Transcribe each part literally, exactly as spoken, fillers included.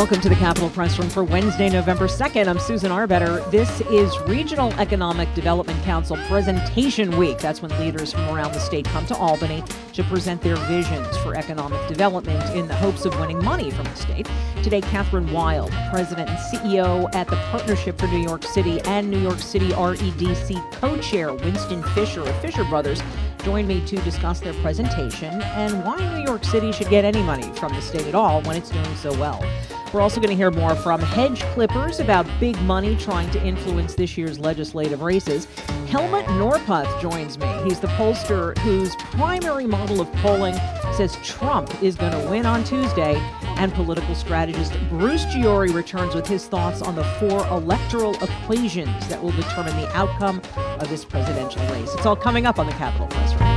Welcome to the Capitol Press Room for Wednesday, November second. I'm Susan Arbetter. This is Regional Economic Development Council Presentation Week. That's when leaders from around the state come to Albany to present their visions for economic development in the hopes of winning money from the state. Today, Catherine Wild, President and C E O at the Partnership for New York City, and New York City R E D C co-chair Winston Fisher of Fisher Brothers, joined me to discuss their presentation and why New York City should get any money from the state at all when it's doing so well. We're also going to hear more from hedge clippers about big money trying to influence this year's legislative races. Helmut Norpoth joins me. He's the pollster whose primary model of polling says Trump is going to win on Tuesday. And political strategist Bruce Giori returns with his thoughts on the four electoral equations that will determine the outcome of this presidential race. It's all coming up on the Capitol Press Room.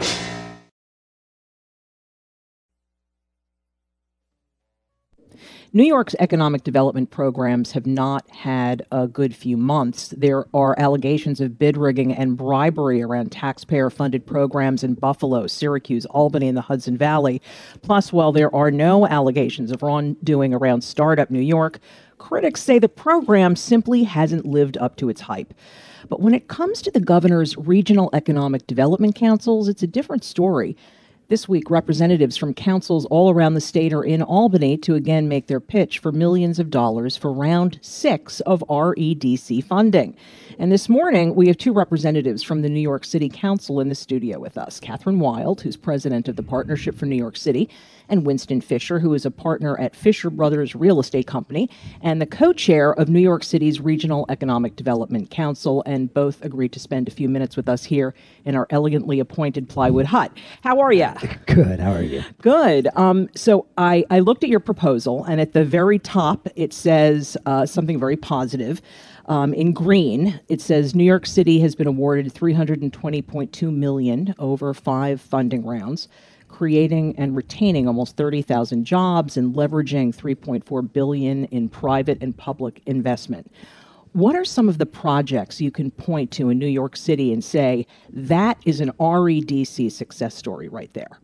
New York's economic development programs have not had a good few months. There are allegations of bid rigging and bribery around taxpayer-funded programs in Buffalo, Syracuse, Albany, and the Hudson Valley. Plus, while there are no allegations of wrongdoing around Startup New York, critics say the program simply hasn't lived up to its hype. But when it comes to the governor's regional economic development councils, it's a different story. This week, representatives from councils all around the state are in Albany to again make their pitch for millions of dollars for round six of R E D C funding. And this morning, we have two representatives from the New York City Council in the studio with us. Catherine Wild, who's president of the Partnership for New York City, and Winston Fisher, who is a partner at Fisher Brothers Real Estate Company and the co-chair of New York City's Regional Economic Development Council, and both agreed to spend a few minutes with us here in our elegantly appointed plywood hut. How are you? Good. How are you? Good. Um, so I, I looked at your proposal, and at the very top, it says uh, something very positive. Um, in green, it says New York City has been awarded three hundred twenty point two million dollars over five funding rounds, creating and retaining almost thirty thousand jobs and leveraging three point four billion dollars in private and public investment. What are some of the projects you can point to in New York City and say that is an R E D C success story right there?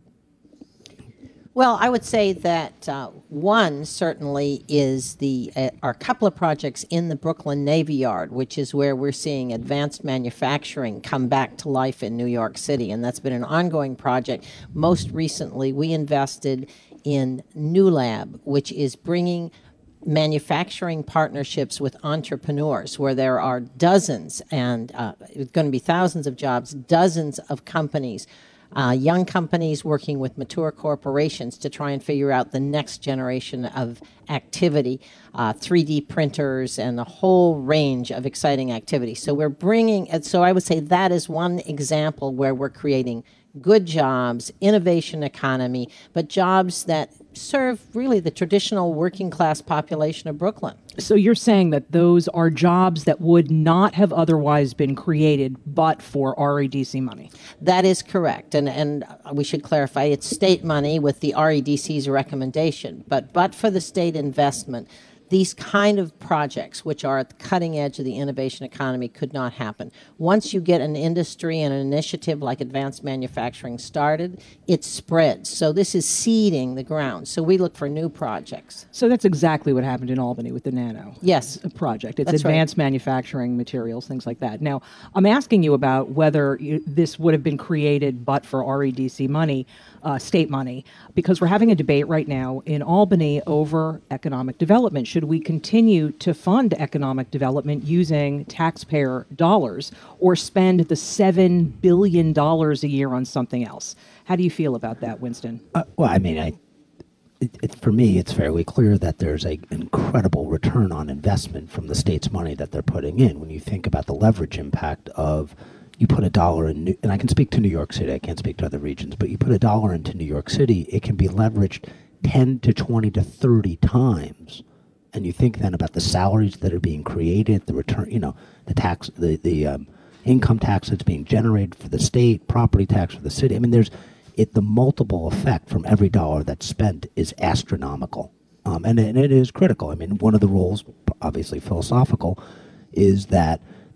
Well, I would say that uh, one certainly is the uh, are a couple of projects in the Brooklyn Navy Yard, which is where we're seeing advanced manufacturing come back to life in New York City, and that's been an ongoing project. Most recently, we invested in New Lab, which is bringing manufacturing partnerships with entrepreneurs, where there are dozens and uh, it's going to be thousands of jobs, dozens of companies. Uh, young companies working with mature corporations to try and figure out the next generation of activity, uh, three D printers, and a whole range of exciting activities. So we're bringing, so I would say that is one example where we're creating good jobs, innovation economy, but jobs that serve really the traditional working class population of Brooklyn. So you're saying that those are jobs that would not have otherwise been created but for R E D C money? That is correct. And, and we should clarify, it's state money with the R E D C's recommendation. But, but for the state investment, these kind of projects, which are at the cutting edge of the innovation economy, could not happen. Once you get an industry and an initiative like advanced manufacturing started, it spreads. So this is seeding the ground. So we look for new projects. So that's exactly what happened in Albany with the Nano yes. project. It's That's advanced right. manufacturing materials, things like that. Now, I'm asking you about whether you, this would have been created but for R E D C money, uh, state money, because we're having a debate right now in Albany over economic development. Should we continue to fund economic development using taxpayer dollars or spend the seven billion dollars a year on something else? How do you feel about that, Winston? Uh, well, I mean, I, it, it, for me, it's fairly clear that there's an incredible return on investment from the state's money that they're putting in. When you think about the leverage impact of, you put a dollar in, New, and I can speak to New York City, I can't speak to other regions, but you put a dollar into New York City, it can be leveraged ten to twenty to thirty times. And you think then about the salaries that are being created, the return, you know, the tax, the, the um, income tax that's being generated for the state, property tax for the city. I mean, there's it. The multiple effect from every dollar that's spent is astronomical, um, and, and it is critical. I mean, one of the rules, obviously philosophical, is that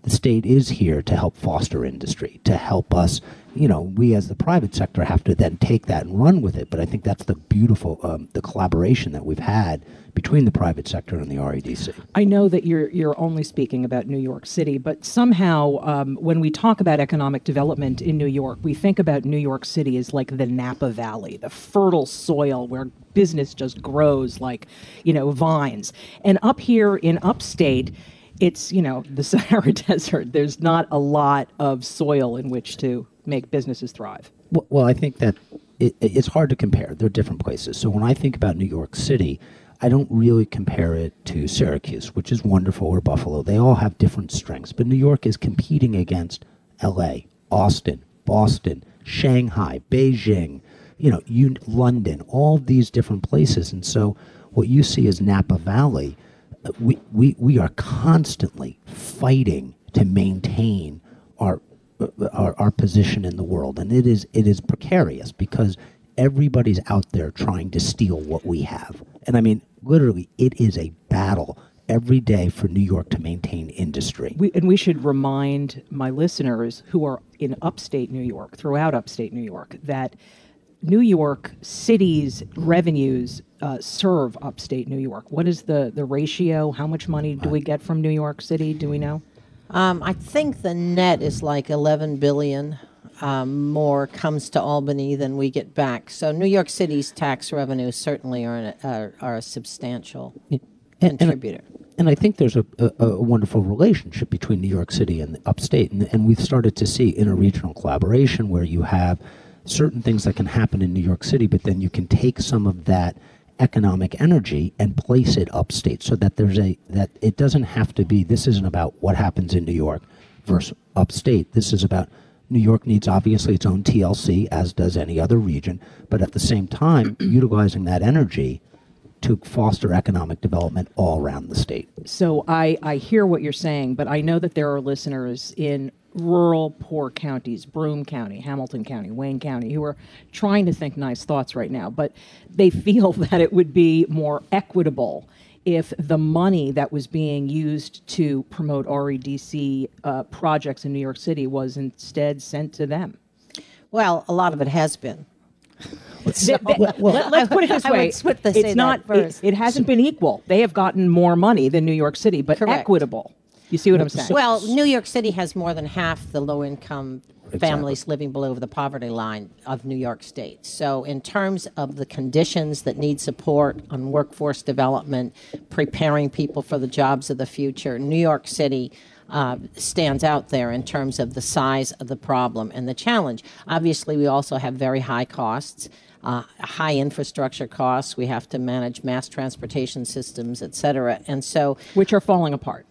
the state is here to help foster industry, to help us. You know, we as the private sector have to then take that and run with it. But I think that's the beautiful, um, the collaboration that we've had between the private sector and the R E D C. I know that you're you're only speaking about New York City, but somehow um, when we talk about economic development in New York, we think about New York City as like the Napa Valley, the fertile soil where business just grows like, you know, vines. And up here in upstate, it's, you know, the Sahara Desert. There's not a lot of soil in which to make businesses thrive. Well, well I think that it, it's hard to compare. They're different places. So when I think about New York City, I don't really compare it to Syracuse, which is wonderful, or Buffalo. They all have different strengths. But New York is competing against L A, Austin, Boston, Shanghai, Beijing, you know, you, London, all of these different places. And so what you see is Napa Valley. We, we, we are constantly fighting to maintain our Our, our position in the world, and it is it is precarious because everybody's out there trying to steal what we have. And I mean, literally, it is a battle every day for New York to maintain industry. We, and we should remind my listeners who are in upstate New York, throughout upstate New York, that New York City's revenues uh, serve upstate New York. What is the, the ratio? How much money do we get from New York City? Do we know? Um, I think the net is like eleven billion um, more comes to Albany than we get back. So New York City's tax revenues certainly are, an, are, are a substantial and, contributor. And, and I think there's a, a, a wonderful relationship between New York City and the upstate. And, and we've started to see interregional collaboration where you have certain things that can happen in New York City, but then you can take some of that economic energy and place it upstate so that there's a that it doesn't have to be, this isn't about what happens in New York versus upstate. This is about New York needs obviously its own T L C, as does any other region, but at the same time utilizing that energy to foster economic development all around the state. So I, I hear what you're saying, but I know that there are listeners in rural poor counties, Broome County, Hamilton County, Wayne County, who are trying to think nice thoughts right now, but they feel that it would be more equitable if the money that was being used to promote R E D C uh, projects in New York City was instead sent to them. Well, a lot of it has been. So, well, well, let, us put it this I way: would split the, it's say not. that first. It, it hasn't been equal. They have gotten more money than New York City, but Correct. equitable. You see what I'm saying? Well, New York City has more than half the low-income families exactly. living below the poverty line of New York State. So in terms of the conditions that need support on workforce development, preparing people for the jobs of the future, New York City uh, stands out there in terms of the size of the problem and the challenge. Obviously, we also have very high costs. Uh, high infrastructure costs. We have to manage mass transportation systems, et cetera. And so, which are falling apart.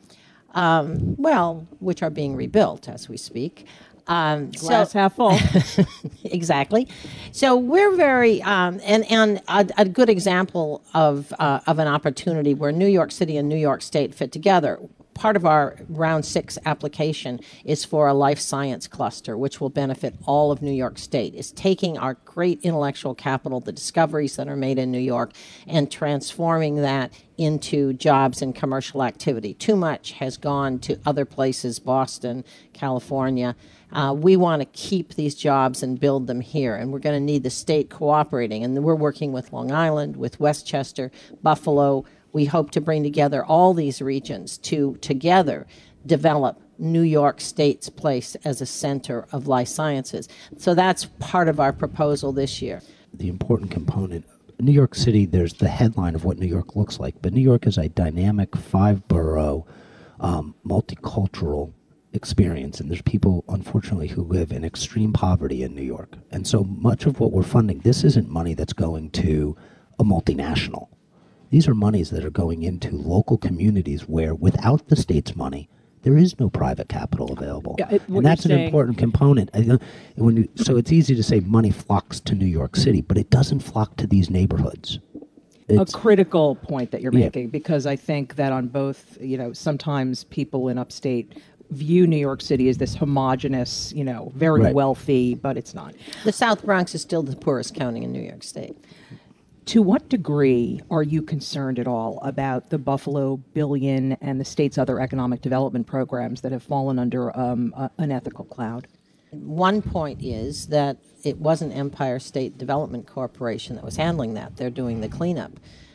Um, well, which are being rebuilt as we speak. Um, Glass so, half full. Exactly. So we're very, um, and and a, a good example of uh, of an opportunity where New York City and New York State fit together. Part of our round six application is for a life science cluster, which will benefit all of New York State. It's taking our great intellectual capital, the discoveries that are made in New York, and transforming that into jobs and commercial activity. Too much has gone to other places, Boston, California. Uh, we want to keep these jobs and build them here, and we're going to need the state cooperating. And we're working with Long Island, with Westchester, Buffalo. We hope to bring together all these regions to together develop New York State's place as a center of life sciences. So that's part of our proposal this year. The important component, New York City, there's the headline of what New York looks like, but New York is a dynamic five-borough, um, multicultural experience, and there's people, unfortunately, who live in extreme poverty in New York. And so much of what we're funding, this isn't money that's going to a multinational. These are monies that are going into local communities where, without the state's money, there is no private capital available. Yeah, it, and that's an saying, important component. I, when you, so it's easy to say money flocks to New York City, but it doesn't flock to these neighborhoods. It's, a critical point that you're yeah. making, because I think that on both, you know, sometimes people in upstate view New York City as this homogenous, you know, very right. wealthy, but it's not. The South Bronx is still the poorest county in New York State. To what degree are you concerned at all about the Buffalo billion and the state's other economic development programs that have fallen under um, a, an ethical cloud? One point is that it wasn't Empire State Development Corporation that was handling that. They're doing the cleanup.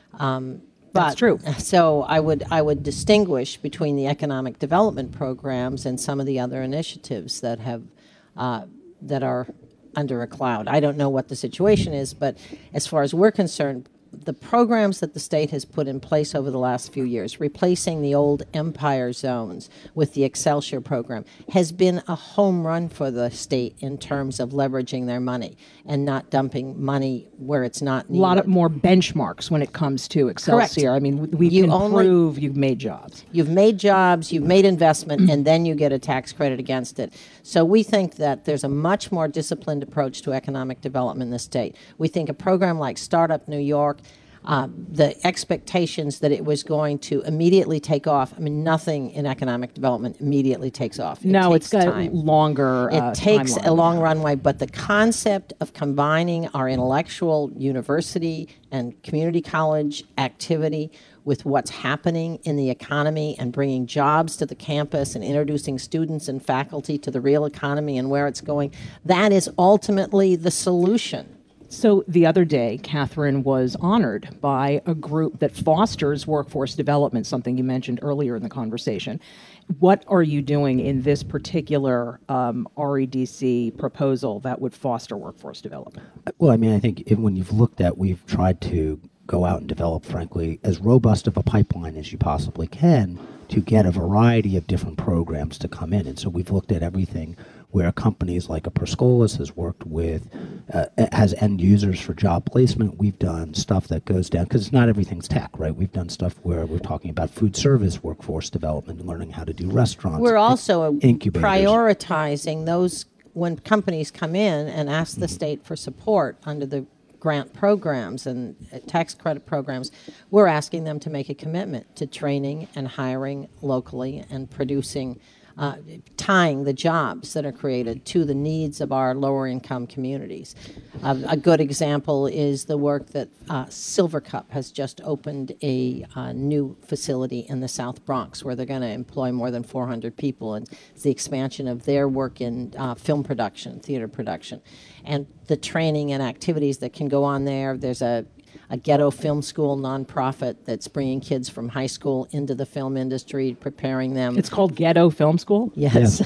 Um, but, That's true. So I would I would distinguish between the economic development programs and some of the other initiatives that have uh, that are under a cloud. I don't know what the situation is, but as far as we're concerned, the programs that the state has put in place over the last few years, replacing the old Empire zones with the Excelsior program, has been a home run for the state in terms of leveraging their money and not dumping money where it's not needed. A lot of more benchmarks when it comes to Excelsior. Correct. I mean, we You can only- prove you've made jobs. You've made jobs, you've made investment, and then you get a tax credit against it. So we think that there's a much more disciplined approach to economic development in the state. We think a program like Startup New York, um, the expectations that it was going to immediately take off. I mean, nothing in economic development immediately takes off. It No, takes it's got time. a longer It uh, takes timeline. a long runway, but the concept of combining our intellectual university and community college activity with what's happening in the economy and bringing jobs to the campus and introducing students and faculty to the real economy and where it's going, that is ultimately the solution. So the other day, Catherine was honored by a group that fosters workforce development, something you mentioned earlier in the conversation. What are you doing in this particular um, R E D C proposal that would foster workforce development? Well, I mean, I think if, when you've looked at, we've tried to go out and develop, frankly, as robust of a pipeline as you possibly can to get a variety of different programs to come in. And so we've looked at everything where companies like a Perscolis has worked with, uh, has end users for job placement. We've done stuff that goes down, because not everything's tech, right? We've done stuff where we're talking about food service workforce development and learning how to do restaurants. We're also incubators. prioritizing those when companies come in and ask the state for support under the grant programs and uh, tax credit programs. We're asking them to make a commitment to training and hiring locally and producing, uh, tying the jobs that are created to the needs of our lower income communities. Uh, a good example is the work that uh, Silver Cup has just opened a uh, new facility in the South Bronx where they're going to employ more than four hundred people, and it's the expansion of their work in uh, film production, theater production, and the training and activities that can go on there. There's a a ghetto film school nonprofit that's bringing kids from high school into the film industry, preparing them. It's called Ghetto Film School? Yes.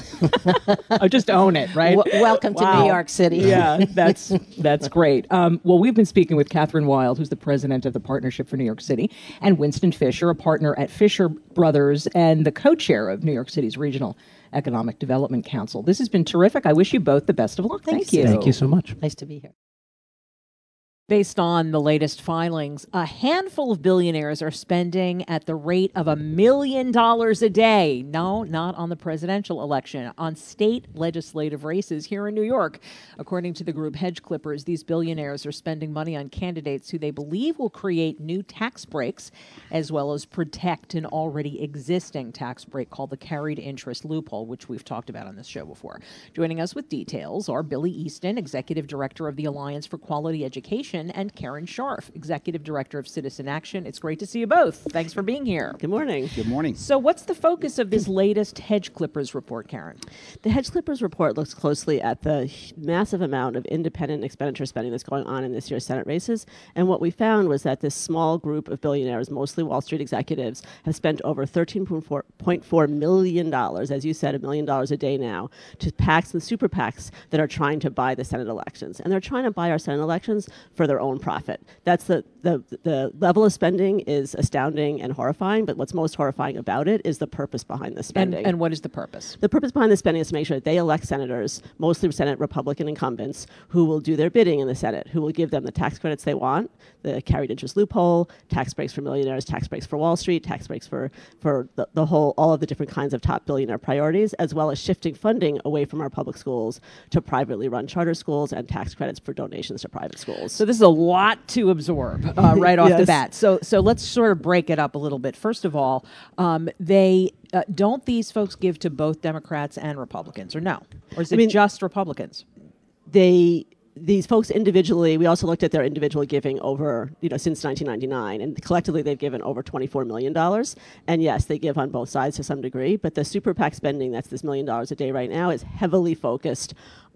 Oh, just own it, right? W- welcome to Wow. New York City. Yeah, that's that's great. Um, well, we've been speaking with Catherine Wild, who's the president of the Partnership for New York City, and Winston Fisher, a partner at Fisher Brothers and the co-chair of New York City's Regional Economic Development Council. This has been terrific. I wish you both the best of luck. Thanks. Thank you. Thank you so much. Nice to be here. Based on the latest filings, a handful of billionaires are spending at the rate of a million dollars a day. No, not on the presidential election, on state legislative races here in New York. According to the group Hedge Clippers, these billionaires are spending money on candidates who they believe will create new tax breaks, as well as protect an already existing tax break called the carried interest loophole, which we've talked about on this show before. Joining us with details are Billy Easton, Executive Director of the Alliance for Quality Education, and Karen Scharf, Executive Director of Citizen Action. It's great to see you both. Thanks for being here. Good morning. Good morning. So what's the focus of this latest Hedge Clippers report, Karen? The Hedge Clippers report looks closely at the h- massive amount of independent expenditure spending that's going on in this year's Senate races. And what we found was that this small group of billionaires, mostly Wall Street executives, have spent over thirteen point four million dollars, as you said, a million dollars a day now, to PACs and super PACs that are trying to buy the Senate elections. And they're trying to buy our Senate elections for their own profit. That's the, the, the level of spending is astounding and horrifying, but what's most horrifying about it is the purpose behind the And, spending. and what is the purpose? The purpose behind the spending is to make sure that they elect senators, mostly Senate Republican incumbents, who will do their bidding in the Senate, who will give them the tax credits they want, the carried interest loophole, tax breaks for millionaires, tax breaks for Wall Street, tax breaks for, for the, the whole, all of the different kinds of top billionaire priorities, as well as shifting funding away from our public schools to privately run charter schools and tax credits for donations to private schools. So this is a lot to absorb uh, right off the Yes. bat. So so let's sort of break it up a little bit. First of all, um, they uh, don't these folks give to both Democrats and Republicans, or no? Or is it I mean- just Republicans? they these folks individually, we also looked at their individual giving over, you know, since nineteen ninety-nine, and collectively they've given over twenty-four million dollars. And yes, they give on both sides to some degree, but the super PAC spending, that's this million dollars a day right now, is heavily focused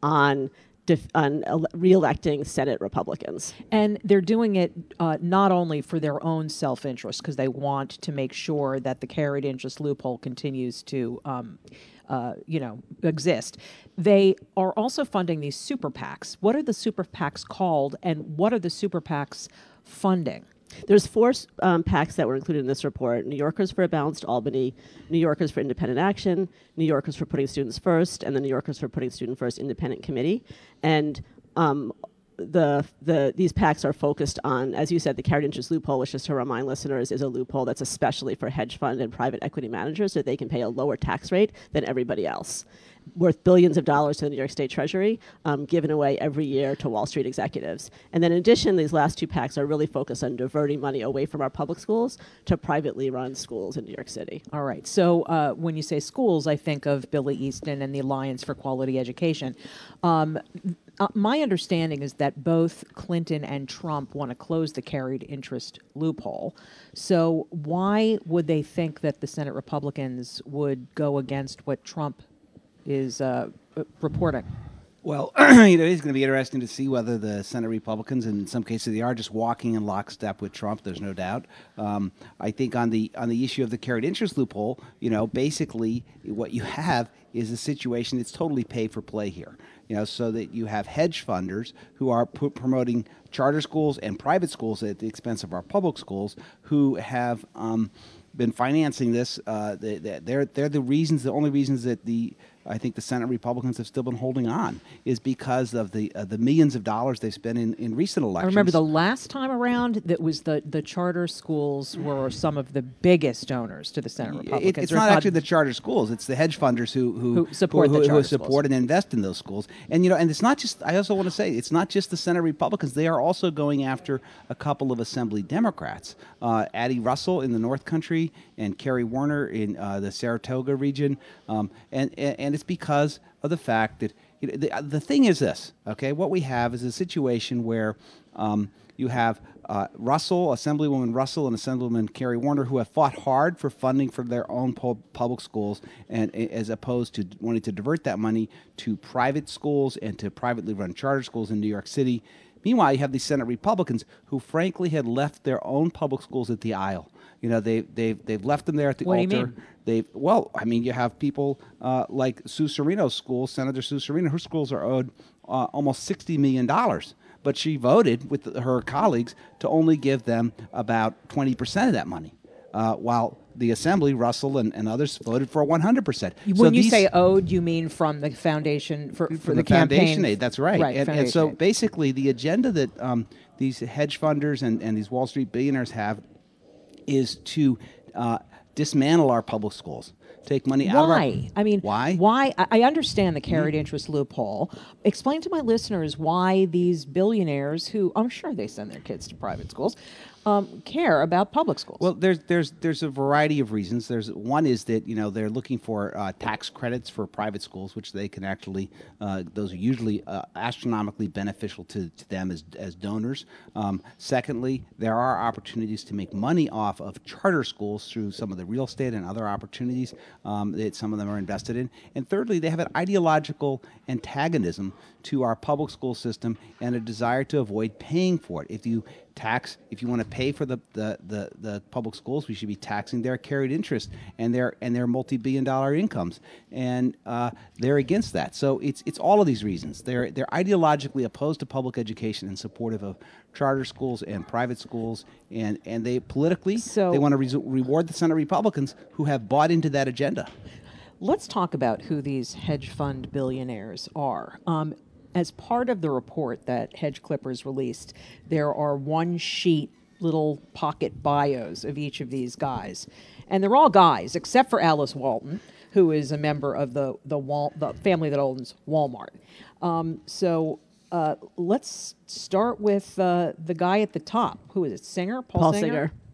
on def- on ele- re-electing Senate Republicans. And they're doing it uh, not only for their own self-interest, because they want to make sure that the carried interest loophole continues to um, Uh, you know, exist. They are also funding these super PACs. What are the super PACs called, and what are the super PACs funding? There's four um, PACs that were included in this report: New Yorkers for a Balanced Albany, New Yorkers for Independent Action, New Yorkers for Putting Students First, and the New Yorkers for Putting Student First Independent Committee. And um, the the these PACs are focused on, as you said, the carried interest loophole, which, just to remind listeners, is a loophole that's especially for hedge fund and private equity managers, so they can pay a lower tax rate than everybody else, worth billions of dollars to the New York State Treasury, um, given away every year to Wall Street executives. And then in addition, these last two PACs are really focused on diverting money away from our public schools to privately run schools in New York City. All right. So uh, when you say schools, I think of Billy Easton and the Alliance for Quality Education. Um, uh, my understanding is that both Clinton and Trump want to close the carried interest loophole. So why would they think that the Senate Republicans would go against what Trump is uh, reporting? Well, you know, it's going to be interesting to see whether the Senate Republicans, and in some cases they are, just walking in lockstep with Trump. There's no doubt. Um, I think on the on the issue of the carried interest loophole, you know, basically what you have is a situation that's totally pay for play here. You know, so that you have hedge funders who are p- promoting charter schools and private schools at the expense of our public schools, who have um, been financing this. Uh, they, they're they're the reasons, the only reasons that the I think the Senate Republicans have still been holding on is because of the uh, the millions of dollars they've spent in, in recent elections. I remember the last time around, that was the, the charter schools were some of the biggest donors to the Senate Republicans. It, it's Or not if actually the charter schools; it's the hedge funders who who, Who support who, the who, charter who support schools. and invest in those schools. And you know, and it's not just. I also want to say it's not just the Senate Republicans; they are also going after a couple of Assembly Democrats, uh, Addie Russell in the North Country and Kerry Warner in uh, the Saratoga region, um, and, and and it's because of the fact that, you know, the, the thing is this, okay? What we have is a situation where um, you have uh, Russell, Assemblywoman Russell and Assemblywoman Kerry Warner, who have fought hard for funding for their own pub- public schools, and as opposed to wanting to divert that money to private schools and to privately run charter schools in New York City. Meanwhile, you have these Senate Republicans who, frankly, had left their own public schools at the aisle. You know, they, they've, they've left them there at the What do altar. you mean? They've, well, I mean, you have people uh, like Sue Serino's school, Senator Sue Serino. Her schools are owed uh, almost sixty million dollars. But she voted with her colleagues to only give them about twenty percent of that money, uh, while the Assembly, Russell and, and others, voted for one hundred percent. When so you these, say owed, you mean from the foundation for, for from the, the foundation campaign? aid. That's right. Right. And, and foundation so aid. basically, the agenda that um, these hedge funders and, and these Wall Street billionaires have is to uh, dismantle our public schools, take money out of our... Why? I mean, why? Why? I I understand the carried interest loophole. Explain to my listeners why these billionaires, who I'm sure they send their kids to private schools, um, care about public schools. Well, there's there's there's a variety of reasons. There's one is that, you know, they're looking for uh, tax credits for private schools, which they can actually uh, those are usually uh, astronomically beneficial to, to them as as donors. Um, secondly, there are opportunities to make money off of charter schools through some of the real estate and other opportunities um, that some of them are invested in. And thirdly, they have an ideological antagonism to our public school system and a desire to avoid paying for it. If you tax, if you want to pay for the, the, the, the public schools, we should be taxing their carried interest and their and their multi-billion dollar incomes, and uh, they're against that. So it's it's all of these reasons. They're they're ideologically opposed to public education and supportive of charter schools and private schools, and, and they politically So- they want to re- reward the Senate Republicans who have bought into that agenda. Let's talk about who these hedge fund billionaires are. Um, as part of the report that Hedge Clippers released, there are one sheet little pocket bios of each of these guys. And they're all guys, except for Alice Walton, who is a member of the, the, Wal- the family that owns Walmart. Um, so uh, let's start with uh, the guy at the top. Who is it? Singer? Paul, Paul Singer? Singer.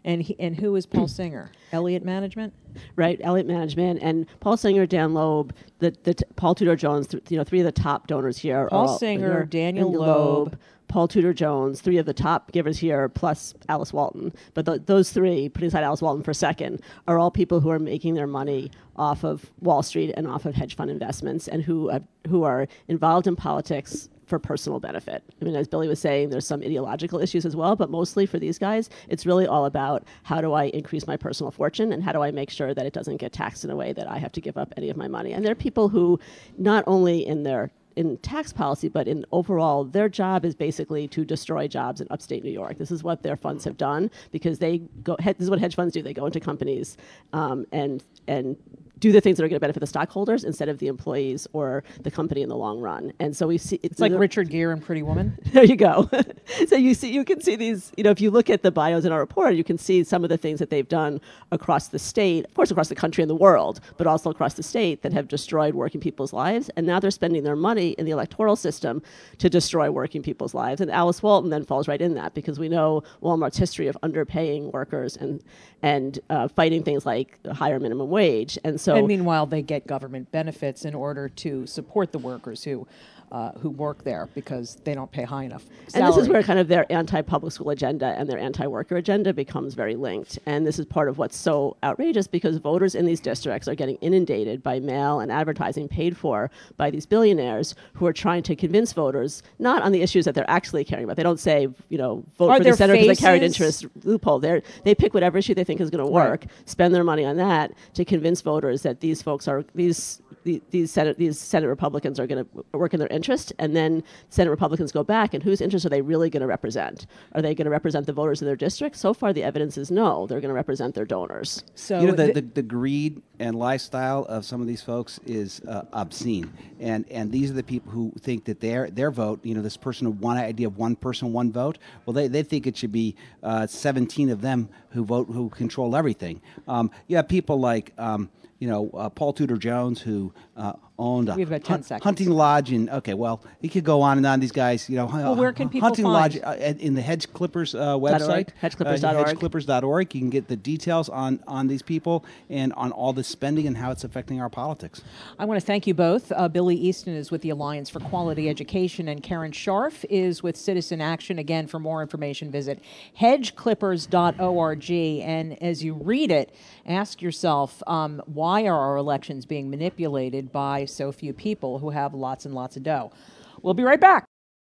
And he, and who is Paul Singer? Elliott Management? Right, Elliott Management and Paul Singer, Dan Loeb, the, the t- Paul Tudor Jones, th- you know, three of the top donors here. Paul are all, Singer, are Daniel Daniel Loeb, Paul Tudor Jones, three of the top givers here, plus Alice Walton. But th- those three, putting aside Alice Walton for a second, are all people who are making their money off of Wall Street and off of hedge fund investments, and who uh, who are involved in politics for personal benefit. I mean, as Billy was saying, there's some ideological issues as well, but mostly for these guys, it's really all about how do I increase my personal fortune and how do I make sure that it doesn't get taxed in a way that I have to give up any of my money. And they're people who, not only in their in tax policy, but in overall, their job is basically to destroy jobs in upstate New York. This is what their funds have done because they go. This is what hedge funds do. They go into companies um, and and do the things that are going to benefit the stockholders instead of the employees or the company in the long run. And so we see it's like Richard Gere and Pretty Woman. There you go. So you see, you can see these. You know, if you look at the bios in our report, you can see some of the things that they've done across the state, of course, across the country and the world, but also across the state that have destroyed working people's lives. And now they're spending their money in the electoral system to destroy working people's lives. And Alice Walton then falls right in that because we know Walmart's history of underpaying workers and and uh, fighting things like a higher minimum wage. And so, and meanwhile, they get government benefits in order to support the workers who uh, who work there because they don't pay high enough salary. And this is where kind of their anti-public school agenda and their anti-worker agenda becomes very linked. And this is part of what's so outrageous because voters in these districts are getting inundated by mail and advertising paid for by these billionaires who are trying to convince voters, not on the issues that they're actually caring about. They don't say, you know, vote are for the senator because they carried faces? interest loophole. They're, they pick whatever issue they think is going to work, Right. spend their money on that to convince voters that these folks are, these the, these Senate these Senate Republicans are going to work in their interest, and then Senate Republicans go back, and whose interest are they really going to represent? Are they going to represent the voters of their district? So far, the evidence is no. They're going to represent their donors. So you know, the, th- the, the greed and lifestyle of some of these folks is uh, obscene, and and these are the people who think that their their vote, you know, this person, one idea of one person, one vote. Well, they, they think it should be uh, seventeen of them who vote, who control everything. Um, you have people like. Um, You know, uh, Paul Tudor Jones, who uh, owned a We have about ten seconds. hunting lodge in. Okay, well, he could go on and on. These guys, you know, Well, where can people hunting find? lodge uh, in the Hedge Clippers uh, website, hedge clippers dot uh, org. hedge clippers dot org. You can get the details on on these people and on all the spending and how it's affecting our politics. I want to thank you both. Uh, Billy Easton is with the Alliance for Quality Education, and Karen Scharf is with Citizen Action. Again, for more information, visit hedge clippers dot org. And as you read it, ask yourself, um, why are our elections being manipulated by so few people who have lots and lots of dough? We'll be right back.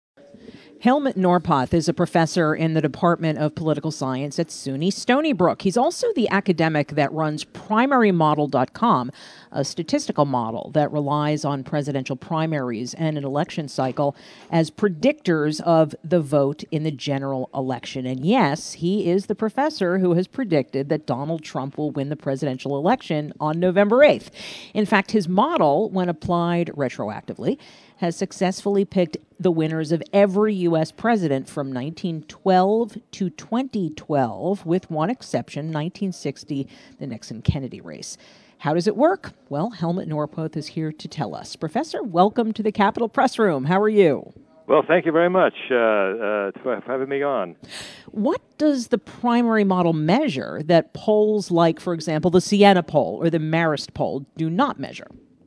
Helmut Norpoth is a professor in the Department of Political Science at SUNY Stony Brook. He's also the academic that runs primary model dot com, a statistical model that relies on presidential primaries and an election cycle as predictors of the vote in the general election. And yes, he is the professor who has predicted that Donald Trump will win the presidential election on November eighth. In fact, his model, when applied retroactively, has successfully picked the winners of every U S president from nineteen twelve to twenty twelve, with one exception, nineteen sixty, the Nixon-Kennedy race. How does it work? Well, Helmut Norpoth is here to tell us. Professor, welcome to the Capitol Press Room. How are you? Well, thank you very much uh, uh, for having me on. What does the primary model measure that polls like, for example, the Siena poll or the Marist poll do not measure?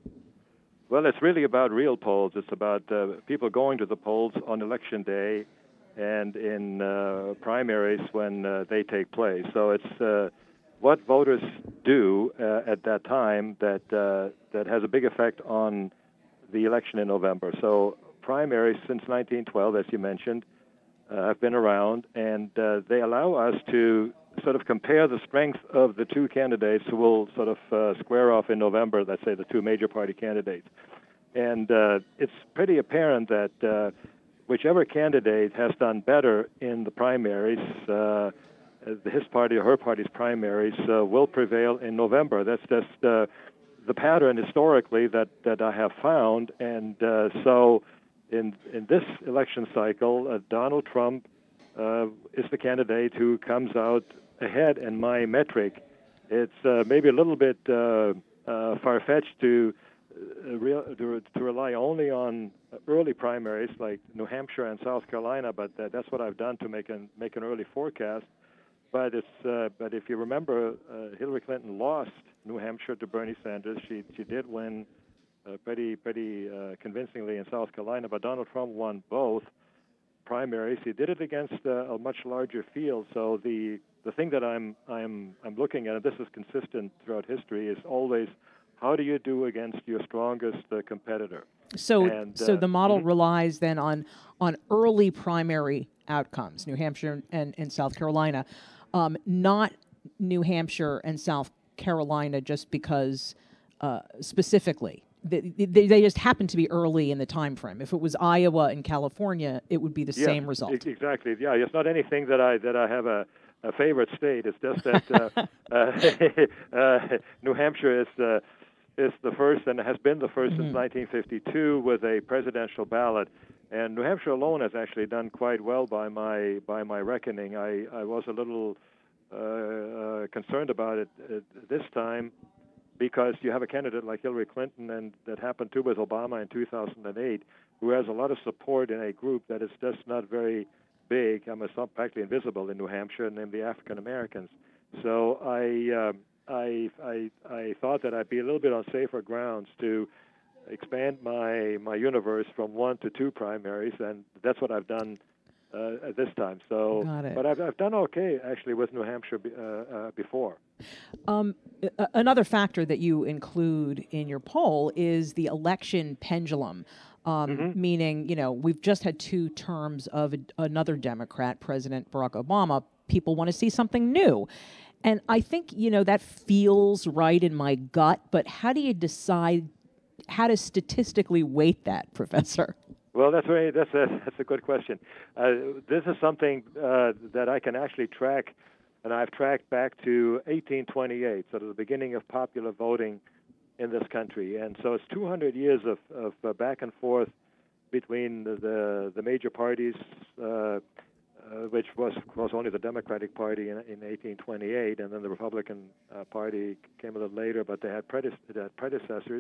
Well, it's really about real polls. It's about uh, people going to the polls on Election Day and in uh, primaries when uh, they take place. So it's uh, what voters do uh, at that time that uh, that has a big effect on the election in November. So primaries since nineteen twelve, as you mentioned, uh, have been around, and uh, they allow us to sort of compare the strength of the two candidates who will sort of uh, square off in November, let's say the two major party candidates. And uh, it's pretty apparent that uh, whichever candidate has done better in the primaries, uh, his party or her party's primaries, uh, will prevail in November. That's just uh, the pattern historically that, that I have found. And uh, so in, in this election cycle, uh, Donald Trump uh, is the candidate who comes out ahead in my metric. It's uh, maybe a little bit uh, uh, far-fetched to, uh, real, to to rely only on early primaries like New Hampshire and South Carolina, but that, that's what I've done to make an make an early forecast. but it's uh, but if you remember, uh, Hillary Clinton lost New Hampshire to Bernie Sanders. She she did win uh, pretty pretty uh, convincingly in South Carolina, but Donald Trump won both primaries. He did it against uh, a much larger field. So the the thing that I'm I'm I'm looking at, and this is consistent throughout history, is always how do you do against your strongest uh, competitor? So, And, so uh, the model mhm. relies then on on early primary outcomes, New Hampshire and, and South Carolina, um, not New Hampshire and South Carolina just because uh, specifically. They, they, they just happen to be early in the time frame. If it was Iowa and California, it would be the Yeah, same result. e- exactly. Yeah, it's not anything that I that I have a, a favorite state. It's just that uh, uh, uh, New Hampshire is uh, is the first and has been the 1st Mm-hmm. since nineteen fifty-two with a presidential ballot. And New Hampshire alone has actually done quite well by my by my reckoning. I, I was a little uh, uh, concerned about it uh, this time because you have a candidate like Hillary Clinton, and that happened too with Obama in two thousand eight, who has a lot of support in a group that is just not very big. I mean, it's practically invisible in New Hampshire, named the African Americans. So I, uh, I, I, I thought that I'd be a little bit on safer grounds to expand my my universe from one to two primaries, and that's what I've done uh, at this time. So, Got it. but I've I've done okay actually with New Hampshire be, uh, uh, before. Um, a- another factor that you include in your poll is the election pendulum, um, meaning, you know, we've just had two terms of a, another Democrat, President Barack Obama. People want to see something new. And I think, you know, that feels right in my gut, but how do you decide how to statistically weight that, Professor? Well, that's very that's a that's a good question. Uh, this is something uh, that I can actually track, and I've tracked back to eighteen twenty-eight, so to the beginning of popular voting in this country, and so it's two hundred years of, of uh, back and forth between the the, the major parties, uh, uh, which was of course only the Democratic Party in, in eighteen twenty-eight, and then the Republican uh, Party came a little later, but they had, prede- they had predecessors.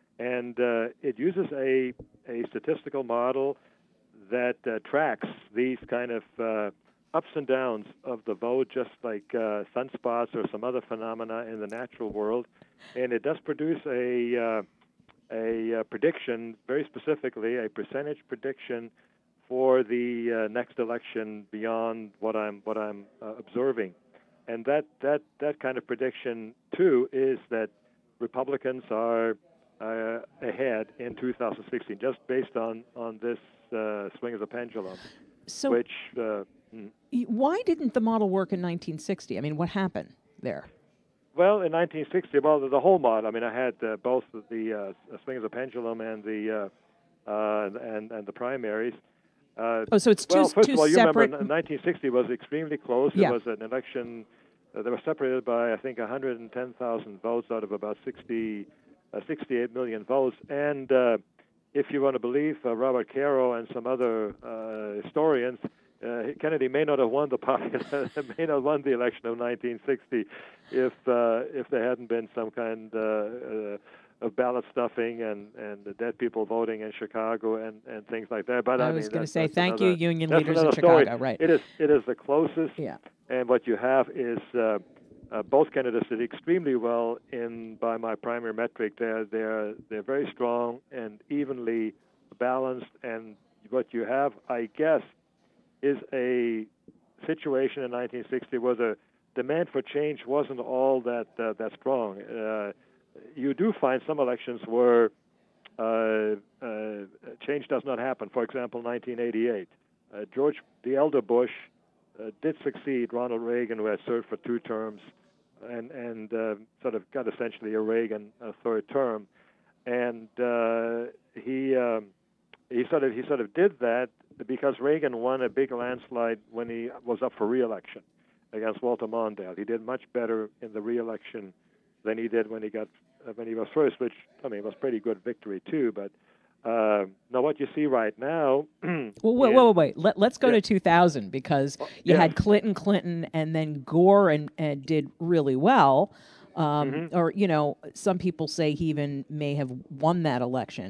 And uh, it uses a, a statistical model that uh, tracks these kind of uh, ups and downs of the vote, just like uh, sunspots or some other phenomena in the natural world. And it does produce a, uh, a uh, prediction, very specifically, a percentage prediction for the uh, next election beyond what I'm, what I'm uh, observing. And that, that, that kind of prediction, too, is that Republicans are Uh, ahead in two thousand sixteen, just based on on this uh, swing of the pendulum, So which uh, mm. y- why didn't the model work in nineteen sixty? I mean, what happened there? well, in nineteen sixty, well, the, the whole model. I mean, I had uh, both the uh, swing of the pendulum and the uh, uh, and and the primaries. Uh, Oh, so it's two, well, first two of all, you separate. remember nineteen sixty was extremely close. Yeah. It was an election. Uh, they were separated by, I think, one hundred ten thousand votes out of about sixty. Uh, sixty-eight million votes, and uh, if you want to believe uh, Robert Caro and some other uh, historians, uh, Kennedy may not have won the popular, may not have won the election of nineteen sixty if uh, if there hadn't been some kind uh, uh, of ballot stuffing and, and the dead people voting in Chicago and, and things like that. But I I, was mean, going to that's, say that's thank another, you, union that's leaders in another story. Chicago. Right. It is it is the closest. Yeah. And what you have is uh, uh, both candidates did extremely well in by my primary metric. They're they're they're very strong and evenly balanced. And what you have, I guess, is a situation in nineteen sixty where the demand for change wasn't all that uh, that strong. Uh, you do find some elections where uh, uh, change does not happen. For example, nineteen eighty-eight, uh, George the elder Bush uh, did succeed Ronald Reagan, who had served for two terms, and and uh, sort of got essentially a Reagan uh, third term, and uh, he um, he sort of he sort of did that because Reagan won a big landslide when he was up for re-election against Walter Mondale. He did much better in the re-election than he did when he got uh, when he was first, which I mean was pretty good victory too. But uh, now what you see right now. Well, wait, is- wait, wait, wait. Let, let's go Yeah. to two thousand because you yeah. had Clinton, Clinton, and then Gore and, and did really well. Um, Mm-hmm. Or, you know, some people say he even may have won that election.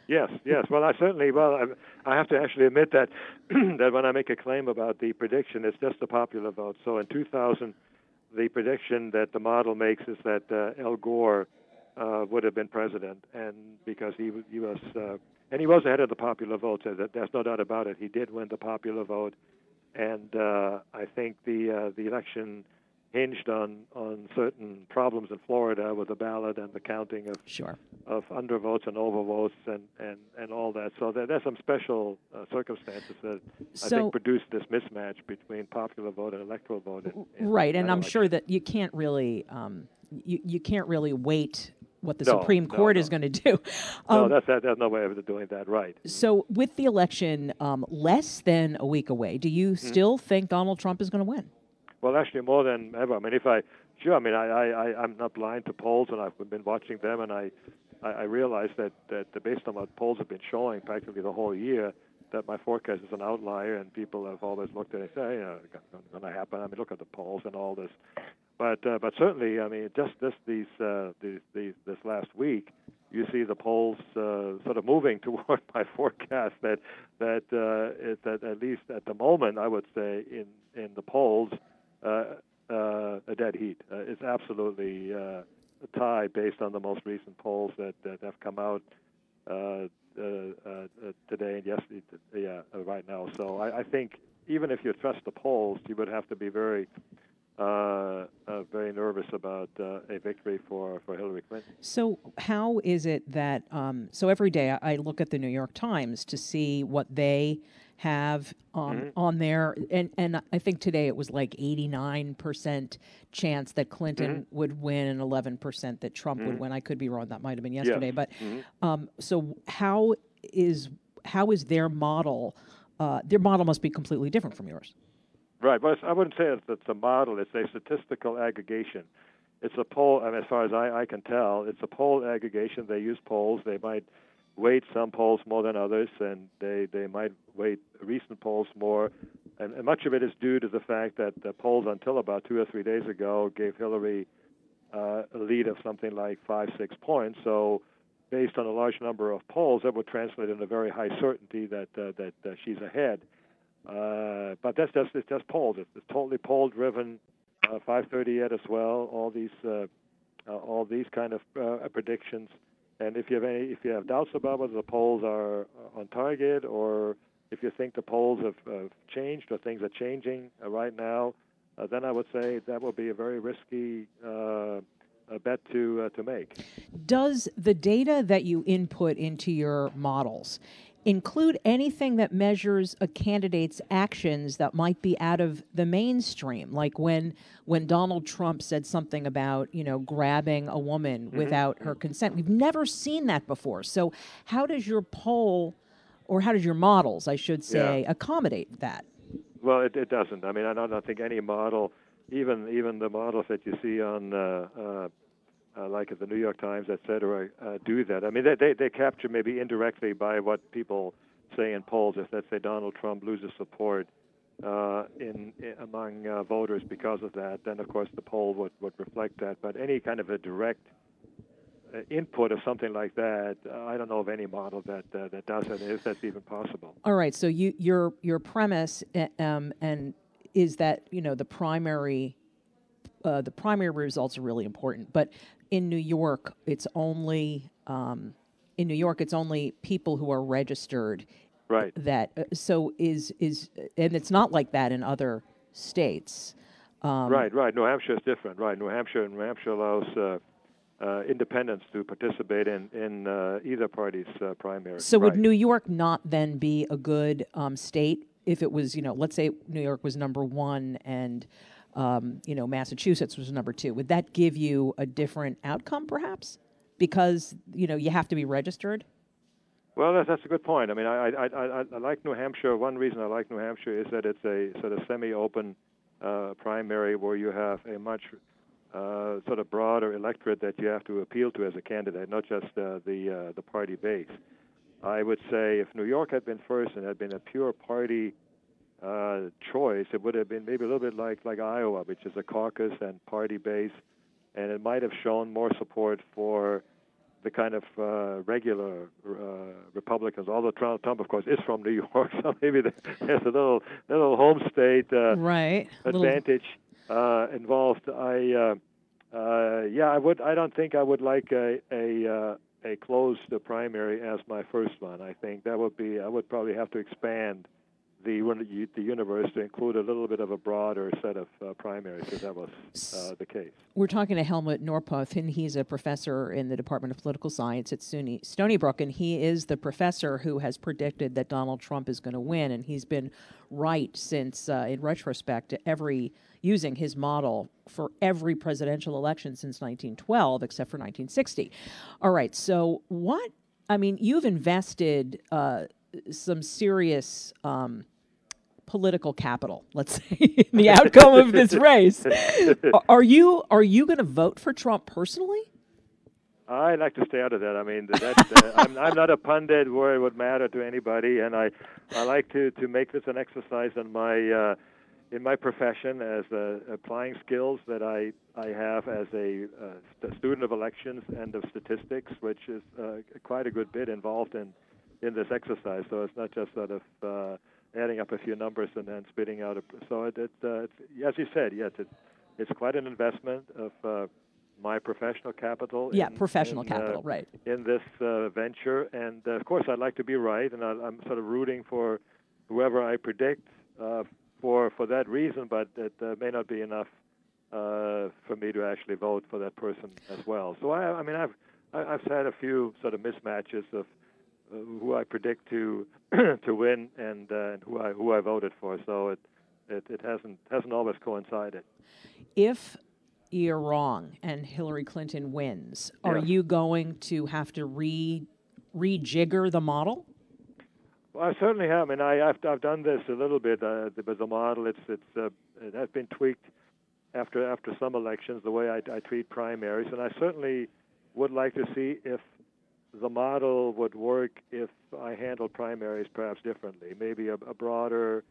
Yes, yes. Well, I certainly, well, I, I have to actually admit that that when I make a claim about the prediction, it's just the popular vote. So in two thousand, the prediction that the model makes is that uh, Al Gore uh, would have been president, and because he, he was, uh, and he was ahead of the popular vote, so that, there's no doubt about it. He did win the popular vote, and uh, I think the uh, the election hinged on, on certain problems in Florida with the ballot and the counting of Sure. of undervotes and overvotes and, and, and all that. So there, there's some special uh, circumstances that So- I think produced this mismatch between popular vote and electoral vote. In, in Right, that and I'm election. sure that you can't really um, you, you can't really wait what the No, Supreme no, Court no. is going to do. No, Um, that's that, there's no way of doing that right. so with the election um, less than a week away, do you Mm-hmm. still think Donald Trump is going to win? Well, actually, more than ever. I mean, if I, sure, I mean, I, I, I- I'm not blind to polls, and I've been watching them, and I, I, I realize that, that based on what polls have been showing practically the whole year, that my forecast is an outlier, and people have always looked at it and say, you know, it's going to happen. I mean, look at the polls and all this. But, uh, but certainly, I mean, just this these, uh, these, these this last week, you see the polls uh, sort of moving toward my forecast that that uh, it, that at least at the moment, I would say in in the polls, uh, uh, a dead heat. Uh, it's absolutely uh, a tie based on the most recent polls that, that have come out uh, uh, uh, today and yesterday. Yeah, uh, right now. So I, I think even if you trust the polls, you would have to be very uh, uh, very nervous about uh, a victory for, for Hillary Clinton. So how is it that um, so every day I, I look at the New York Times to see what they have um, Mm-hmm. on there, and and I think today it was like eighty-nine percent chance that Clinton Mm-hmm. would win and eleven percent that Trump would Mm-hmm. win. I could be wrong. That might have been yesterday, Yes. but Mm-hmm. um, so how is how is their model? Uh, their model must be completely different from yours. Right, but I wouldn't say it's, it's a model. It's a statistical aggregation. It's a poll, I mean, as far as I, I can tell, it's a poll aggregation. They use polls. They might weight some polls more than others, and they, they might weight recent polls more. And, and much of it is due to the fact that the polls until about two or three days ago gave Hillary uh, a lead of something like five, six points. So based on a large number of polls, that would translate into very high certainty that, uh, that uh, she's ahead. Uh, but that's just it's just polls. It's, it's totally poll driven. Uh, five thirty yet as well. All these uh, uh, all these kind of uh, predictions. And if you have any, if you have doubts about whether the polls are on target, or if you think the polls have uh, changed or things are changing uh, right now, uh, then I would say that would be a very risky uh, a bet to uh, to make. Does the data that you input into your models include anything that measures a candidate's actions that might be out of the mainstream, like when when Donald Trump said something about, you know, grabbing a woman Mm-hmm. without her consent? We've never seen that before. So how does your poll, or how does your models, I should say, Yeah. accommodate that? Well, it, it doesn't. I mean, I don't, I don't think any model, even even the models that you see on, uh, uh, uh, like at the New York Times, et cetera, uh, do that. I mean, they, they they capture maybe indirectly by what people say in polls. If let's say Donald Trump loses support uh, in, in among uh, voters because of that, then of course the poll would, would reflect that. But any kind of a direct uh, input of something like that, uh, I don't know of any model that uh, that does it, if that's even possible. All right. So you your your premise uh, um, and is that, you know, the primary uh, the primary results are really important, but in New York, it's only um, in New York it's only people who are registered. Right. That uh, so is is and it's not like that in other states. Um, Right, right. New Hampshire is different. Right, New Hampshire, New Hampshire allows uh, uh, independents to participate in in uh, either party's uh, primary. So would right. New York not then be a good um, state if it was, you know, let's say New York was number one and, um, you know, Massachusetts was number two? Would that give you a different outcome, perhaps? Because, you know, you have to be registered? Well, that's, that's a good point. I mean, I, I I I like New Hampshire. One reason I like New Hampshire is that it's a sort of semi-open uh, primary where you have a much uh, sort of broader electorate that you have to appeal to as a candidate, not just uh, the uh, the party base. I would say if New York had been first and had been a pure party uh, choice, it would have been maybe a little bit like like Iowa, which is a caucus and party base, and it might have shown more support for the kind of uh, regular uh, Republicans. Although Trump, Trump, of course, is from New York, so maybe there's a little little home state uh, right. advantage uh, involved. I uh, uh, yeah, I would. I don't think I would like a a, uh, a closed primary as my first one. I think that would be. I would probably have to expand the the universe to include a little bit of a broader set of uh, primaries, if that was uh, the case. We're talking to Helmut Norpoth, and he's a professor in the Department of Political Science at SUNY Stony Brook, and he is the professor who has predicted that Donald Trump is going to win, and he's been right since, uh, in retrospect, every using his model for every presidential election since nineteen twelve, except for nineteen sixty. All right, so what, I mean, you've invested uh, some serious um, political capital, let's say, in the outcome of this race. Are you are you going to vote for Trump personally? I like to stay out of that. I mean, that, uh, I'm, I'm not a pundit where it would matter to anybody, and I, I like to, to make this an exercise in my uh, in my profession as uh, applying skills that I I have as a uh, st- student of elections and of statistics, which is uh, quite a good bit involved in. in this exercise, so it's not just sort of uh, adding up a few numbers and then spitting out a. So it, it uh, it's, as you said, yes, it, it's quite an investment of uh, my professional capital. Yeah, in, professional in, capital, uh, right? In this uh, venture, and uh, of course, I'd like to be right, and I, I'm sort of rooting for whoever I predict uh, for for that reason. But it uh, may not be enough uh, for me to actually vote for that person as well. So I, I mean, I've I've had a few sort of mismatches of. Uh, who I predict to to win and, uh, and who I who I voted for. So it it, it hasn't hasn't always coincided. If you're wrong and Hillary Clinton wins, are Yeah. you going to have to re rejigger the model? Well, I certainly have. I mean, I, I've I've done this a little bit uh, with the model. It's it's uh, it has been tweaked after after some elections the way I, I treat primaries, and I certainly would like to see if the model would work if I handled primaries perhaps differently, maybe a, a broader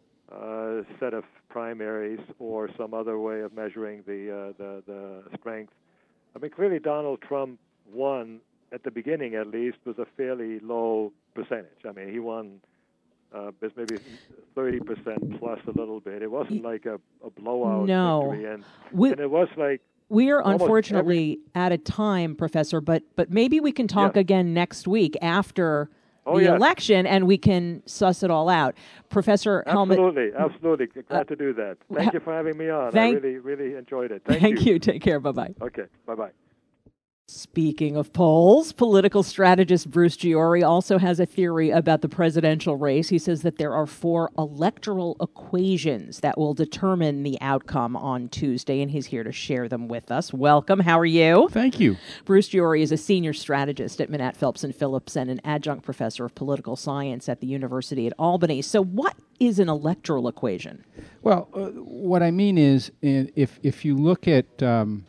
uh, set of primaries or some other way of measuring the, uh, the the strength. I mean, clearly Donald Trump won at the beginning, at least, was a fairly low percentage. I mean, he won uh, maybe thirty percent plus a little bit. It wasn't like a, a blowout No. victory, and, We- and it was like. We are Almost unfortunately out of time, Professor, but but maybe we can talk Yes. again next week after Oh, the yes. election, and we can suss it all out. Professor Helmut, Absolutely, absolutely. Glad uh, to do that. Thank you for having me on. thank- I really, really enjoyed it. Thank, thank you. Take care. Bye-bye. Okay, bye-bye. Speaking of polls, political strategist Bruce Giori also has a theory about the presidential race. He says that there are four electoral equations that will determine the outcome on Tuesday, and he's here to share them with us. Welcome. How are you? Thank you. Bruce Giori is a senior strategist at Manat Phelps and Phillips and an adjunct professor of political science at the University at Albany. So what is an electoral equation? Well, uh, what I mean is, in, if if you look at um,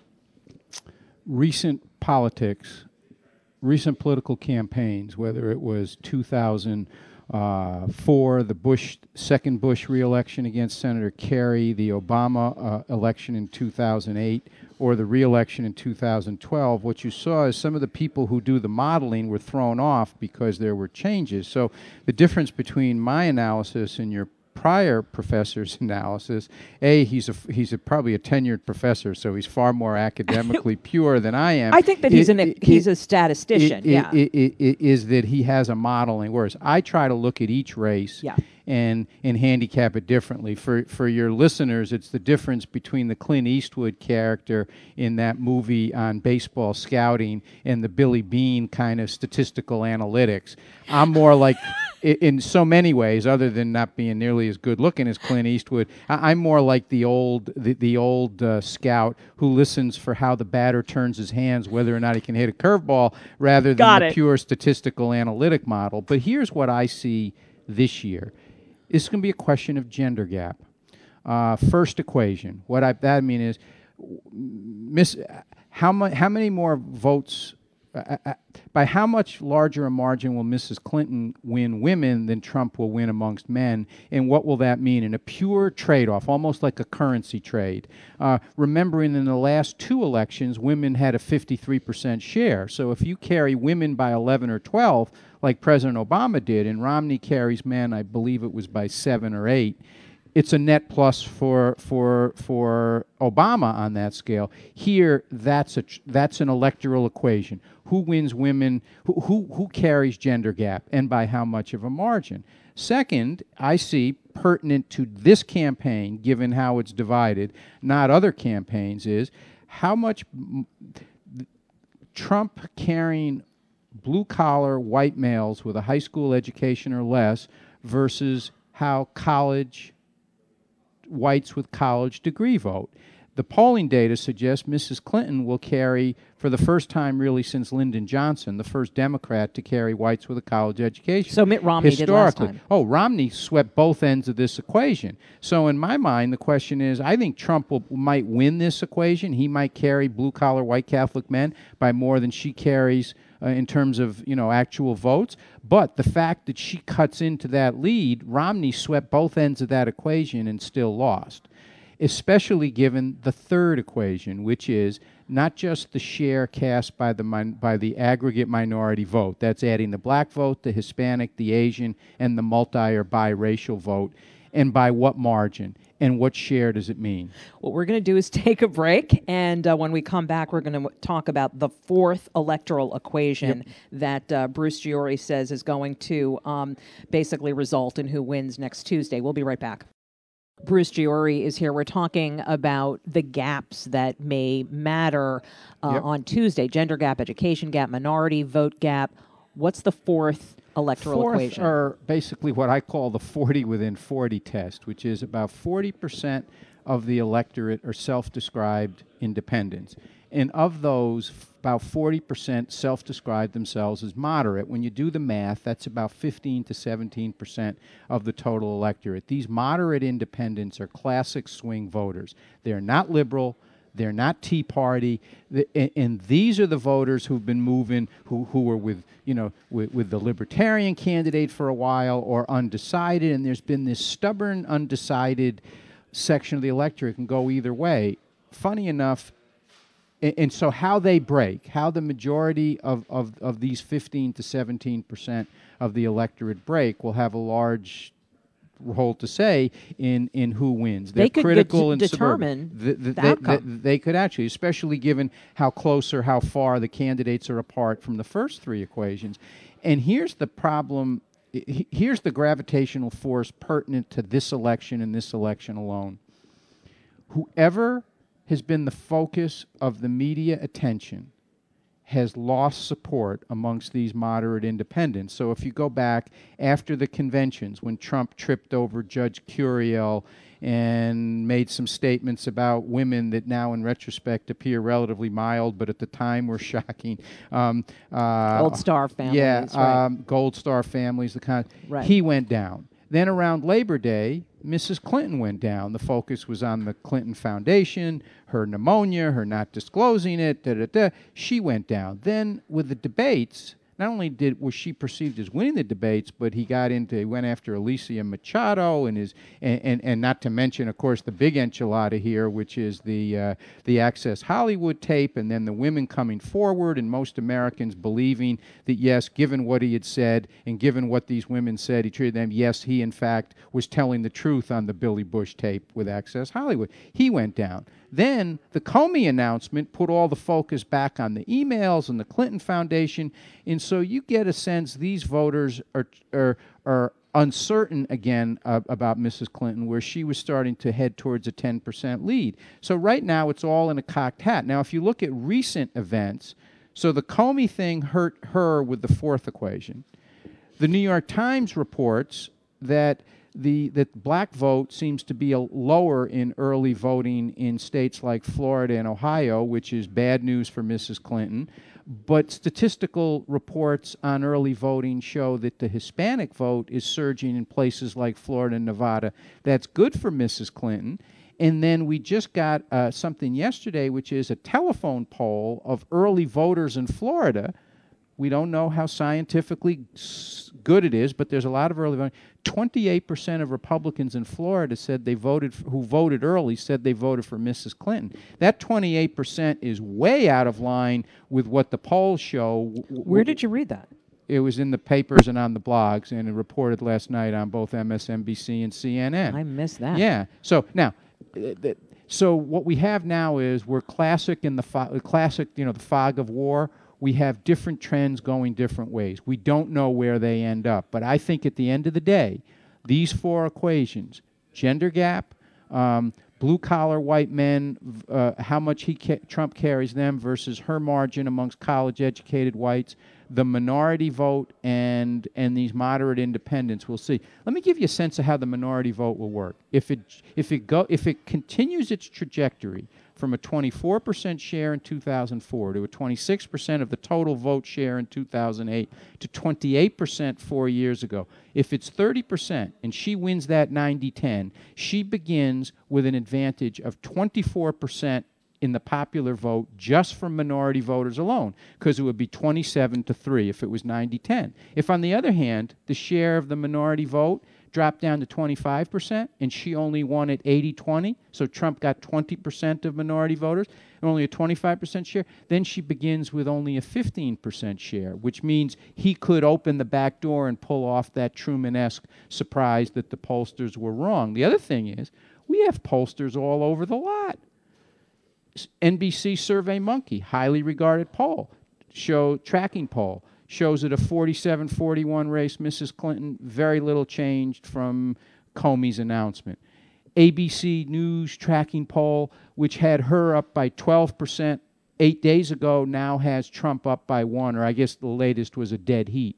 recent politics, recent political campaigns, whether it was two thousand four, the Bush second Bush re-election against Senator Kerry, the Obama uh, election in two thousand eight, or the re-election in two thousand twelve, what you saw is some of the people who do the modeling were thrown off because there were changes. So the difference between my analysis and your prior professor's analysis, A, he's a, he's a, probably a tenured professor, so he's far more academically pure than I am. I think that It- he's an it- he's it- a statistician. it- yeah. it- it- it is that he has a modeling. Whereas I try to look at each race Yeah. and and handicap it differently. For for your listeners, it's the difference between the Clint Eastwood character in that movie on baseball scouting and the Billy Bean kind of statistical analytics. I'm more like, i- in so many ways, other than not being nearly as good looking as Clint Eastwood, I, I'm more like the old the, the old uh, scout who listens for how the batter turns his hands, whether or not he can hit a curveball, rather than Got the it. pure statistical analytic model. But here's what I see this year. It's going to be a question of gender gap. Uh, first equation. What I that mean is, miss how mu- how many more votes uh, uh, by how much larger a margin will Missus Clinton win women than Trump will win amongst men, and what will that mean in a pure trade-off, almost like a currency trade? Uh, remembering in the last two elections, women had a fifty-three percent share. So if you carry women by eleven or twelve, like President Obama did, and Romney carries men, I believe it was by seven or eight, it's a net plus for for for Obama on that scale. Here, that's a tr- that's an electoral equation. Who wins women? Who, who who carries gender gap, and by how much of a margin? Second, I see pertinent to this campaign, given how it's divided, not other campaigns, is how much m- Trump carrying blue-collar white males with a high school education or less versus how college whites with college degree vote. The polling data suggests Missus Clinton will carry, for the first time really since Lyndon Johnson, the first Democrat to carry whites with a college education. So Mitt Romney did last Historically. time. Oh, Romney swept both ends of this equation. So in my mind, the question is, I think Trump will, might win this equation. He might carry blue-collar white Catholic men by more than she carries uh, in terms of, you know, actual votes. But the fact that she cuts into that lead, Romney swept both ends of that equation and still lost, especially given the third equation, which is not just the share cast by the min- by the aggregate minority vote. That's adding the black vote, the Hispanic, the Asian, and the multi or biracial vote, and by what margin, and what share does it mean? What we're going to do is take a break, and uh, when we come back, we're going to talk about the fourth electoral equation Yep. that uh, Bruce Giori says is going to um, basically result in who wins next Tuesday. We'll be right back. Bruce Giori is here. We're talking about the gaps that may matter uh, Yep. on Tuesday: gender gap, education gap, minority vote gap. What's the fourth electoral Fourth equation? are basically what I call the forty within forty test, which is about forty percent of the electorate are self-described independents. And of those, f- about forty percent self-describe themselves as moderate. When you do the math, that's about fifteen to seventeen percent of the total electorate. These moderate independents are classic swing voters. They're not liberal. They're not Tea Party, the, and, and these are the voters who've been moving, who who were with you know with, with the Libertarian candidate for a while or undecided, and there's been this stubborn, undecided section of the electorate can go either way. Funny enough, and, and so how they break, how the majority of, of, of these fifteen to seventeen percent of the electorate break will have a large role to say in, in who wins. They're They could critical det- and determine suburban. Th- th- the they, outcome. they, they could actually, especially given how close or how far the candidates are apart from the first three equations. And here's the problem. h- Here's the gravitational force pertinent to this election and this election alone. Whoever has been the focus of the media attention has lost support amongst these moderate independents. So if you go back after the conventions, when Trump tripped over Judge Curiel and made some statements about women that now in retrospect appear relatively mild, but at the time were shocking. Um, uh, Gold Star families, Yeah, right. um, Gold Star families, the kind. Right. He went down. Then around Labor Day, Missus Clinton went down. The focus was on the Clinton Foundation, her pneumonia, her not disclosing it, da da da. She went down. Then with the debates, not only did was she perceived as winning the debates, but he got into he went after Alicia Machado and his and, and, and not to mention, of course, the big enchilada here, which is the uh, the Access Hollywood tape, and then the women coming forward and most Americans believing that yes, given what he had said and given what these women said, he treated them. Yes, he in fact was telling the truth on the Billy Bush tape with Access Hollywood. He went down. Then the Comey announcement put all the focus back on the emails and the Clinton Foundation, and so you get a sense these voters are are, are uncertain again uh, about Missus Clinton, where she was starting to head towards a ten percent lead. So right now it's all in a cocked hat. Now, if you look at recent events, so the Comey thing hurt her with the fourth equation. The New York Times reports that the that black vote seems to be a lower in early voting in states like Florida and Ohio, which is bad news for Missus Clinton. But statistical reports on early voting show that the Hispanic vote is surging in places like Florida and Nevada. That's good for Missus Clinton. And then we just got uh, something yesterday, which is a telephone poll of early voters in Florida, We don't know how scientifically s- good it is, but there's a lot of early voting. twenty-eight percent of Republicans in Florida said they voted, f- who voted early, said they voted for Missus Clinton. That twenty-eight percent is way out of line with what the polls show. W- w- Where did you read that? It was in the papers and on the blogs, and it reported last night on both M S N B C and C N N. I missed that. Yeah. So now, uh, th- so what we have now is we're classic in the fo- classic, you know, the fog of war. We have different trends going different ways. We don't know where they end up, but I think at the end of the day, these four equations: gender gap, um, blue collar white men, uh, how much he ca- Trump carries them versus her margin amongst college educated whites, the minority vote, and and these moderate independents. We'll see. Let me give you a sense of how the minority vote will work. If it if it go if it continues its trajectory from a twenty-four percent share in two thousand four to a twenty-six percent of the total vote share in two thousand eight to twenty-eight percent four years ago. If it's thirty percent and she wins that ninety ten, she begins with an advantage of twenty-four percent in the popular vote just from minority voters alone, because it would be twenty-seven to three if it was ninety ten. If, on the other hand, the share of the minority vote dropped down to twenty-five percent and she only won at eighty twenty, so Trump got twenty percent of minority voters and only a twenty-five percent share, then she begins with only a fifteen percent share, which means he could open the back door and pull off that Truman-esque surprise that the pollsters were wrong. The other thing is, we have pollsters all over the lot. N B C Survey Monkey, highly regarded poll, show tracking poll, shows it a forty-seven forty-one race, Missus Clinton, very little changed from Comey's announcement. A B C News tracking poll, which had her up by twelve percent eight days ago, now has Trump up by one, or I guess the latest was a dead heat.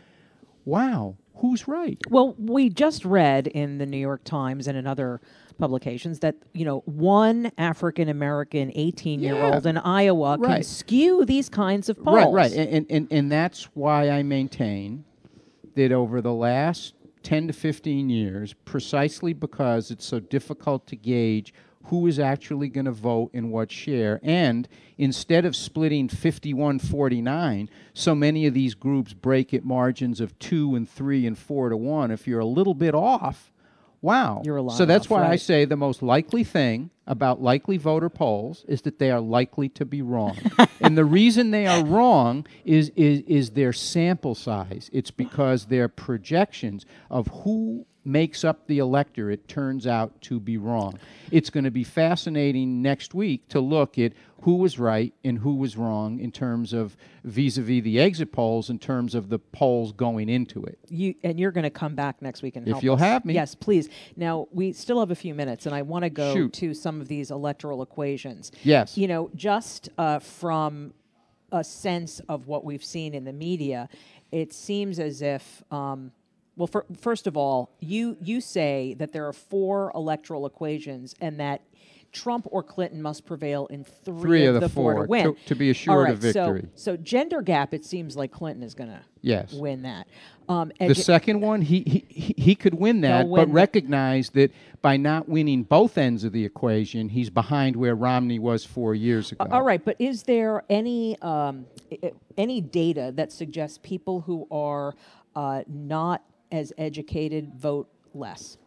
Wow, who's right? Well, we just read in the New York Times and in other publications that, you know, one African American eighteen year old Yeah. in Iowa can Right. skew these kinds of polls. Right, right. And, and, and that's why I maintain that over the last ten to fifteen years, precisely because it's so difficult to gauge who is actually going to vote in what share, and instead of splitting fifty-one forty-nine, so many of these groups break at margins of two and three and four to one. If you're a little bit off, wow. You're a lot so that's off, why I right. say the most likely thing about likely voter polls is that they are likely to be wrong. And the reason they are wrong is, is, is their sample size. It's because their projections of who makes up the electorate turns out to be wrong. It's going to be fascinating next week to look at who was right and who was wrong in terms of vis-a-vis the exit polls, in terms of the polls going into it. You and you're going to come back next week and If help you'll us. have me. Yes, please. Now we still have a few minutes, and I want to go Shoot. to some of these electoral equations. Yes. You know, just uh, from a sense of what we've seen in the media, it seems as if. Um, Well, for, first of all, you you say that there are four electoral equations and that Trump or Clinton must prevail in three, Three of, of the the four, to four win. to- to be assured All right, of victory. So, so gender gap, it seems like Clinton is going to Yes. win that. Um, The edu- second one, he, he he- he could win that, He'll but win that. recognize that by not winning both ends of the equation, he's behind where Romney was four years ago. All right, but is there any um, i- i- any data that suggests people who are uh, not as educated vote less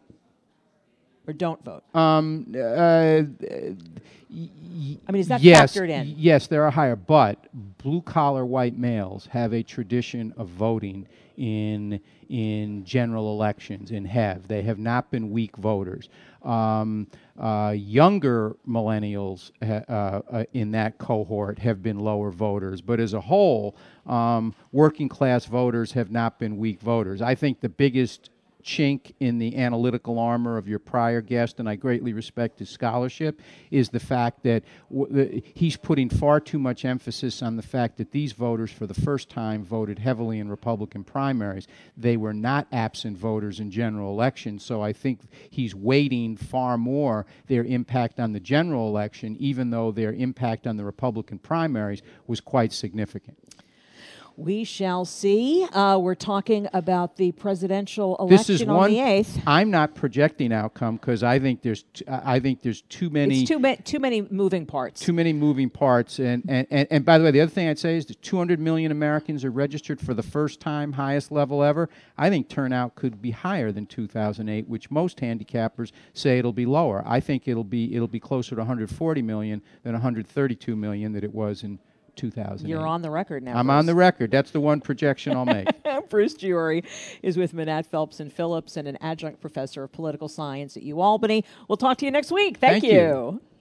or don't vote? Um, uh, I mean, is that yes, factored in? Yes, there are higher, but blue-collar white males have a tradition of voting in in general elections and have. They have not been weak voters. Um, uh, younger millennials ha- uh, uh, in that cohort have been lower voters, but as a whole, um, working-class voters have not been weak voters. I think the biggest chink in the analytical armor of your prior guest, and I greatly respect his scholarship, is the fact that w- the, he's putting far too much emphasis on the fact that these voters for the first time voted heavily in Republican primaries. They were not absent voters in general elections, so I think he's weighting far more their impact on the general election, even though their impact on the Republican primaries was quite significant. We shall see. Uh, we're talking about the presidential This is election on one. the eighth. I'm not projecting outcome because I think there's t- I think there's too many It's too, ma- too many moving parts. too many moving parts. And, and, and, and by the way, the other thing I'd say is that two hundred million Americans are registered for the first time, highest level ever. I think turnout could be higher than two thousand eight, which most handicappers say it'll be lower. I think it'll be it'll be closer to one hundred forty million than one hundred thirty-two million that it was in two thousand eight. You're on the record now. I'm Bruce. on the record. That's the one projection I'll make. Bruce Giori is with Manat Phelps and Phillips and an adjunct professor of political science at UAlbany. We'll talk to you next week. Thank, Thank you. you.